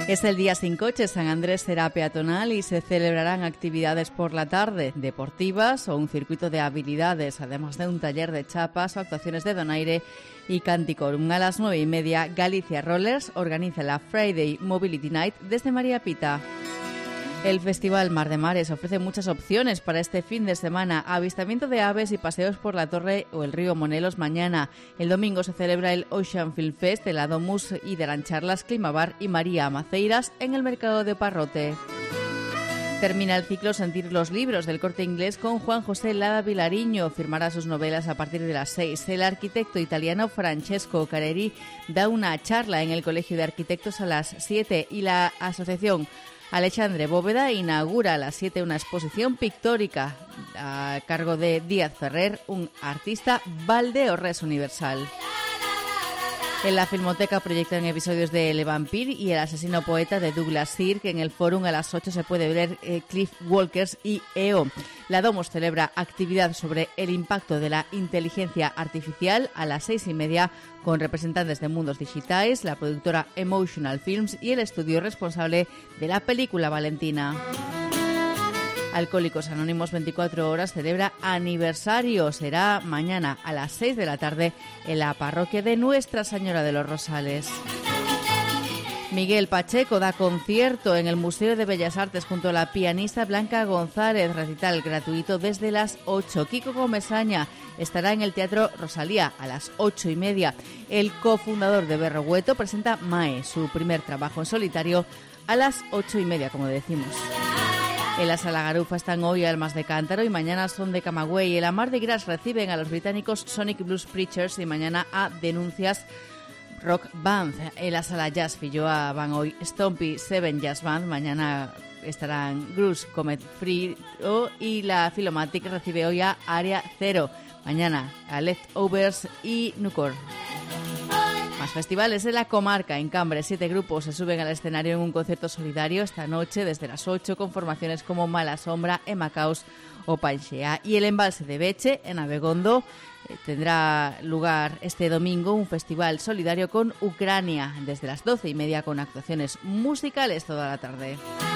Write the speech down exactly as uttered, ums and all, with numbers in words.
Es el día sin coche. San Andrés será peatonal y se celebrarán actividades por la tarde, deportivas o un circuito de habilidades, además de un taller de chapas o actuaciones de donaire y canticorum. A las nueve y media, Galicia Rollers organiza la Friday Mobility Night desde María Pita. El Festival Mar de Mares ofrece muchas opciones para este fin de semana. Avistamiento de aves y paseos por la Torre o el río Monelos mañana. El domingo se celebra el Ocean Film Fest de la Domus y de Charlas Climabar y María Maceiras en el Mercado de Parrote. Termina el ciclo Sentir los libros del Corte Inglés con Juan José Lada Vilariño. Firmará sus novelas a partir de las seis. El arquitecto italiano Francesco Careri da una charla en el Colegio de Arquitectos a las siete y la asociación Alexandre Bóveda inaugura a las siete una exposición pictórica a cargo de Díaz Ferrer, un artista valdeorres universal. En la Filmoteca proyectan episodios de Le Vampire y El asesino poeta de Douglas Sirk. En el Fórum a las ocho se puede ver eh, Cliff Walkers y E O. La Domus celebra actividad sobre el impacto de la inteligencia artificial a las seis y media con representantes de Mundos Digitales, la productora Emotional Films y el estudio responsable de la película Valentina. Alcohólicos Anónimos veinticuatro horas celebra aniversario. Será mañana a las seis de la tarde en la parroquia de Nuestra Señora de los Rosales. Miguel Pacheco da concierto en el Museo de Bellas Artes junto a la pianista Blanca González. Recital gratuito desde las ocho. Kiko Comesaña estará en el Teatro Rosalía a las ocho y media. El cofundador de Berrogueto presenta Mae, su primer trabajo en solitario, a las ocho y media, como decimos. En la Sala Garufa están hoy Almas de Cántaro y mañana Son de Camagüey. En la Mardi Gras reciben a los británicos Sonic Blues Preachers y mañana a Denuncias Rock Band. En la Sala Jazz Filloa van hoy Stompy Seven Jazz Band. Mañana estarán Grus Comet Free y la Philomatic recibe hoy a Área Cero. Mañana a Leftovers y Nucor. Más festivales en la comarca. En Cambre, siete grupos se suben al escenario en un concierto solidario esta noche desde las ocho con formaciones como Mala Sombra, Emacaus o Panxea. Y el Embalse de Beche, en Abegondo, eh, tendrá lugar este domingo un festival solidario con Ucrania desde las doce y media con actuaciones musicales toda la tarde.